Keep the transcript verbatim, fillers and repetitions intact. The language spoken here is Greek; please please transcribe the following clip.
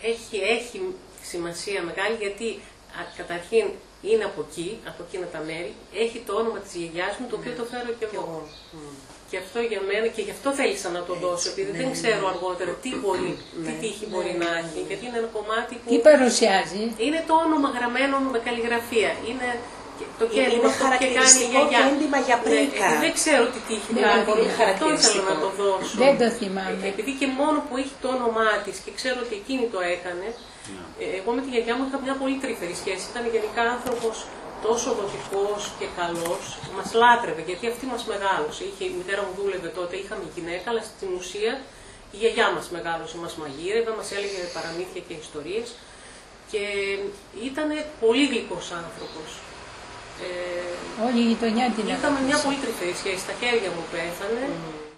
έχει, έχει σημασία μεγάλη, γιατί α, καταρχήν είναι από εκεί, από εκείνα τα μέρη, έχει το όνομα της γιαγιάς μου, το οποίο το φέρω και εγώ. Mm. Και αυτό για μένα, και γι' αυτό θέλησα να το δώσω, επειδή ναι, δεν ξέρω αργότερα τι μπορεί, ναι, τι τύχη ναι, μπορεί ναι, να έχει, ναι, γιατί είναι ένα κομμάτι που... Τι παρουσιάζει? Είναι το όνομα γραμμένο με καλλιγραφία. Είναι το είναι χαρακτηριστικό και έντυμα για πρίκα. Ναι, δεν ξέρω τι τύχη κάνει, αυτό ήθελα να το δώσω. Δεν το θυμάμαι. Επειδή και μόνο που έχει το όνομά της και ξέρω ότι εκείνη το έκανε, εγώ με τη γιαγιά μου είχα μια πολύ τρυφερή σχέση. Ήταν γενικά άνθρωπος τόσο δοτικός και καλός, μας λάτρευε, γιατί αυτή μας μεγάλωσε. Είχε, η μητέρα μου δούλευε τότε, είχαμε γυναίκα, αλλά στην ουσία η γιαγιά μας μεγάλωσε, μας μαγείρευε, μας έλεγε παραμύθια και ιστορίες και ήταν πολύ γλυκός άνθρωπος. Ε, Όλη η γειτονιά την είχαμε μια πολύ τρυφερή σχέση, στα χέρια μου πέθανε. Mm.